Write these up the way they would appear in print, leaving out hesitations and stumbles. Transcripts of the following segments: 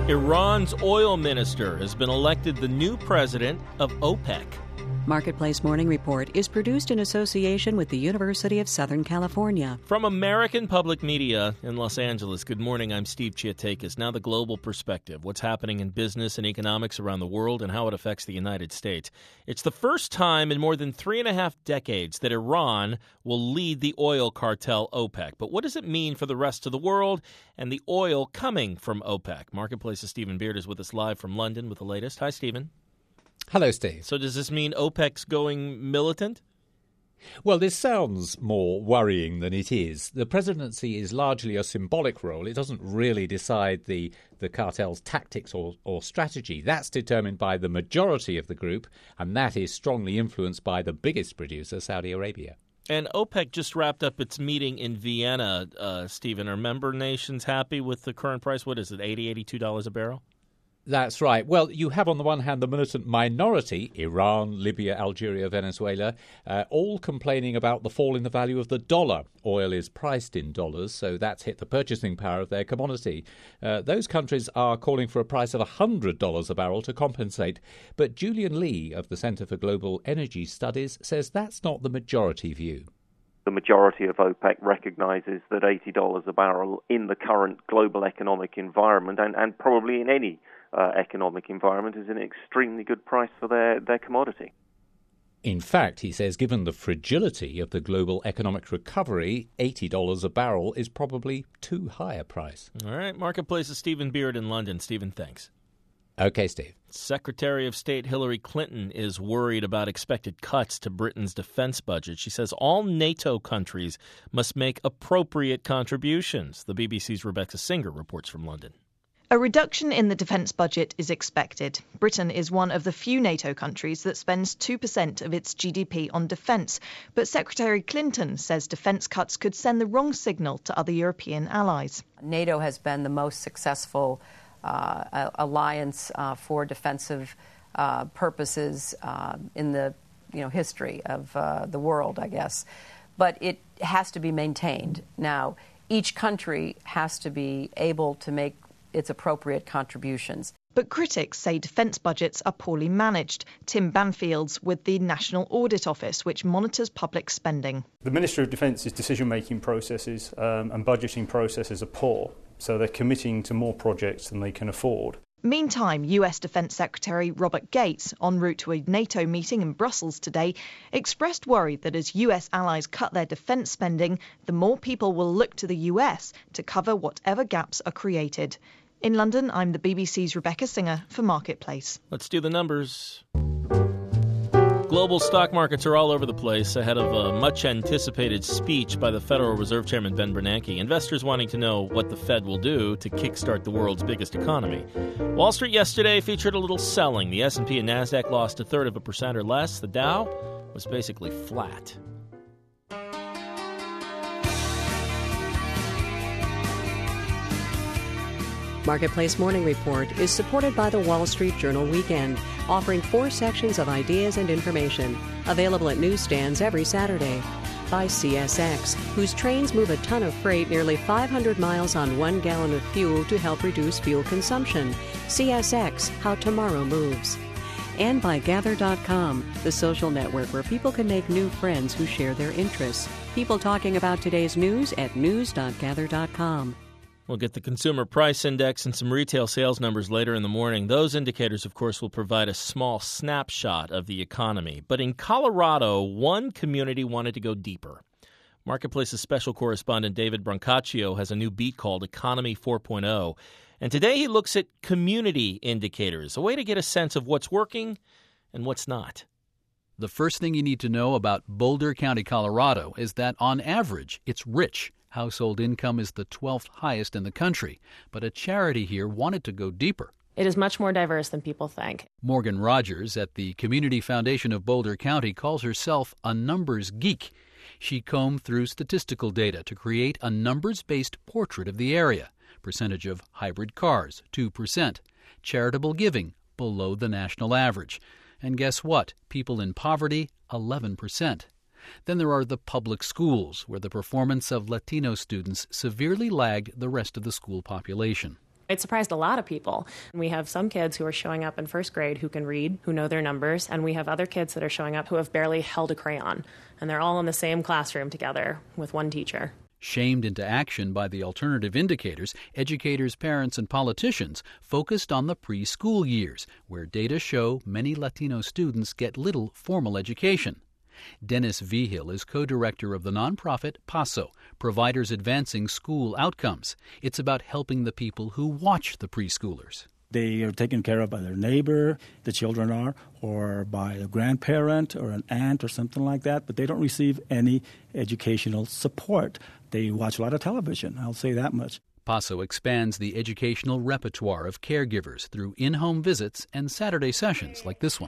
Iran's oil minister has been elected the new president of OPEC. Marketplace Morning Report is produced in association with the University of Southern California. From American Public Media in Los Angeles, good morning. I'm Steve Chiatakis. Now the global perspective, what's happening in business and economics around the world and how it affects the United States. It's the first time in more than 3.5 decades that Iran will lead the oil cartel OPEC. But what does it mean for the rest of the world and the oil coming from OPEC? Marketplace's Stephen Beard is with us live from London with the latest. Hi, Stephen. Hello, Steve. So does this mean OPEC's going militant? Well, this sounds more worrying than it is. The presidency is largely a symbolic role. It doesn't really decide the cartel's tactics or strategy. That's determined by the majority of the group, and that is strongly influenced by the biggest producer, Saudi Arabia. And OPEC just wrapped up its meeting in Vienna, Stephen. Are member nations happy with the current price? What is it, $80, $82 a barrel? That's right. Well, you have on the one hand the militant minority, Iran, Libya, Algeria, Venezuela, all complaining about the fall in the value of the dollar. Oil is priced in dollars, so that's hit the purchasing power of their commodity. Those countries are calling for a price of $100 a barrel to compensate. But Julian Lee of the Centre for Global Energy Studies says that's not the majority view. The majority of OPEC recognises that $80 a barrel in the current global economic environment and probably in any economic environment is an extremely good price for their commodity. In fact, he says, given the fragility of the global economic recovery, $80 a barrel is probably too high a price. All right, Marketplace's Stephen Beard in London. Stephen, thanks. Okay, Steve. Secretary of State Hillary Clinton is worried about expected cuts to Britain's defense budget. She says all NATO countries must make appropriate contributions. The BBC's Rebecca Singer reports from London. A reduction in the defence budget is expected. Britain is one of the few NATO countries that spends 2% of its GDP on defence. But Secretary Clinton says defence cuts could send the wrong signal to other European allies. NATO has been the most successful alliance for defensive purposes in the history of the world, I guess. But it has to be maintained. Now, each country has to be able to make its appropriate contributions. But critics say defence budgets are poorly managed. Tim Banfield's with the National Audit Office, which monitors public spending. The Ministry of Defence's decision-making processes and budgeting processes are poor, so they're committing to more projects than they can afford. Meantime, US Defence Secretary Robert Gates, en route to a NATO meeting in Brussels today, expressed worry that as US allies cut their defence spending, the more people will look to the US to cover whatever gaps are created. In London, I'm the BBC's Rebecca Singer for Marketplace. Let's do the numbers. Global stock markets are all over the place ahead of a much-anticipated speech by the Federal Reserve Chairman Ben Bernanke. Investors wanting to know what the Fed will do to kickstart the world's biggest economy. Wall Street yesterday featured a little selling. The S&P and NASDAQ lost 1/3% or less. The Dow was basically flat. Marketplace Morning Report is supported by the Wall Street Journal Weekend, offering 4 sections of ideas and information, available at newsstands every Saturday. By CSX, whose trains move a ton of freight nearly 500 miles on 1 gallon of fuel to help reduce fuel consumption. CSX, how tomorrow moves. And by Gather.com, the social network where people can make new friends who share their interests. People talking about today's news at news.gather.com. We'll get the Consumer Price Index and some retail sales numbers later in the morning. Those indicators, of course, will provide a small snapshot of the economy. But in Colorado, one community wanted to go deeper. Marketplace's special correspondent David Brancaccio has a new beat called Economy 4.0. And today he looks at community indicators, a way to get a sense of what's working and what's not. The first thing you need to know about Boulder County, Colorado, is that on average, it's rich. Household income is the 12th highest in the country, but a charity here wanted to go deeper. It is much more diverse than people think. Morgan Rogers at the Community Foundation of Boulder County calls herself a numbers geek. She combed through statistical data to create a numbers-based portrait of the area. Percentage of hybrid cars, 2%. Charitable giving, below the national average. And guess what? People in poverty, 11%. Then there are the public schools, where the performance of Latino students severely lagged the rest of the school population. It surprised a lot of people. We have some kids who are showing up in first grade who can read, who know their numbers, and we have other kids that are showing up who have barely held a crayon. And they're all in the same classroom together with one teacher. Shamed into action by the alternative indicators, educators, parents, and politicians focused on the preschool years, where data show many Latino students get little formal education. Dennis Vigil is co-director of the nonprofit PASO, Providers Advancing School Outcomes. It's about helping the people who watch the preschoolers. They are taken care of by their neighbor, the children are, or by a grandparent or an aunt or something like that, but they don't receive any educational support. They watch a lot of television, I'll say that much. PASO expands the educational repertoire of caregivers through in-home visits and Saturday sessions like this one.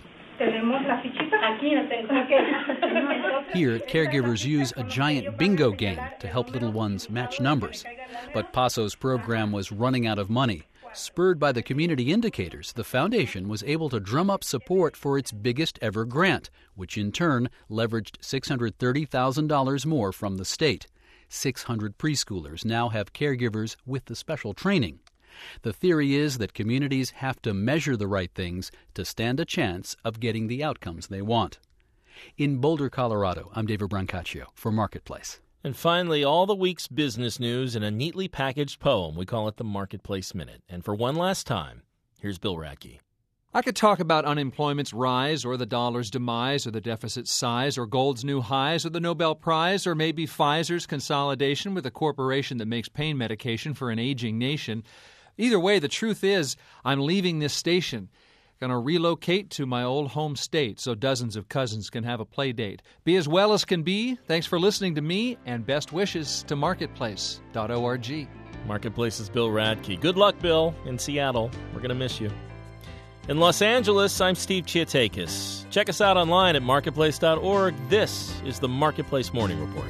Here, caregivers use a giant bingo game to help little ones match numbers. But PASO's program was running out of money. Spurred by the community indicators, the foundation was able to drum up support for its biggest ever grant, which in turn leveraged $630,000 more from the state. 600 preschoolers now have caregivers with the special training. The theory is that communities have to measure the right things to stand a chance of getting the outcomes they want. In Boulder, Colorado, I'm David Brancaccio for Marketplace. And finally, all the week's business news in a neatly packaged poem. We call it the Marketplace Minute. And for one last time, here's Bill Radke. I could talk about unemployment's rise or the dollar's demise or the deficit's size or gold's new highs or the Nobel Prize or maybe Pfizer's consolidation with a corporation that makes pain medication for an aging nation. Either way, the truth is I'm leaving this station. Going to relocate to my old home state so dozens of cousins can have a play date. Be as well as can be. Thanks for listening to me, and best wishes to Marketplace.org. Marketplace's Bill Radke. Good luck, Bill, in Seattle. We're going to miss you. In Los Angeles, I'm Steve Chiatakis. Check us out online at Marketplace.org. This is the Marketplace Morning Report.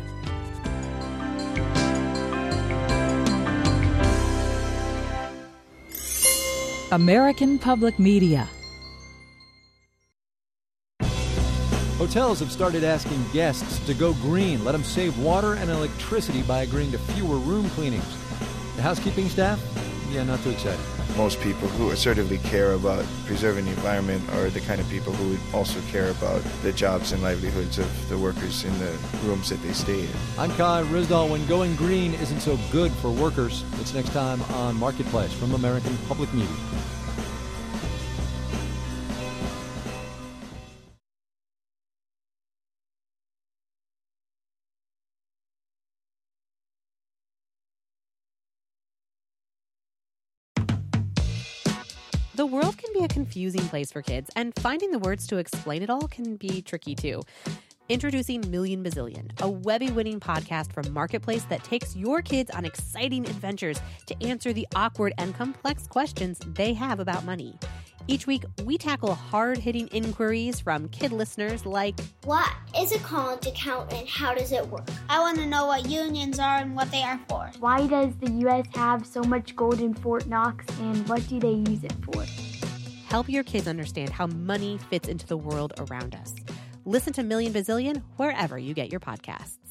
American Public Media. Hotels have started asking guests to go green, let them save water and electricity by agreeing to fewer room cleanings. The housekeeping staff? Yeah, not too excited. Most people who assertively care about preserving the environment are the kind of people who would also care about the jobs and livelihoods of the workers in the rooms that they stay in. I'm Kyle Rizdal. When going green isn't so good for workers, it's next time on Marketplace from American Public Media. The world can be a confusing place for kids, and finding the words to explain it all can be tricky too. Introducing Million Bazillion, a Webby-winning podcast from Marketplace that takes your kids on exciting adventures to answer the awkward and complex questions they have about money. Each week, we tackle hard-hitting inquiries from kid listeners like, what is a college account and how does it work? I want to know what unions are and what they are for. Why does the U.S. have so much gold in Fort Knox and what do they use it for? Help your kids understand how money fits into the world around us. Listen to Million Bazillion wherever you get your podcasts.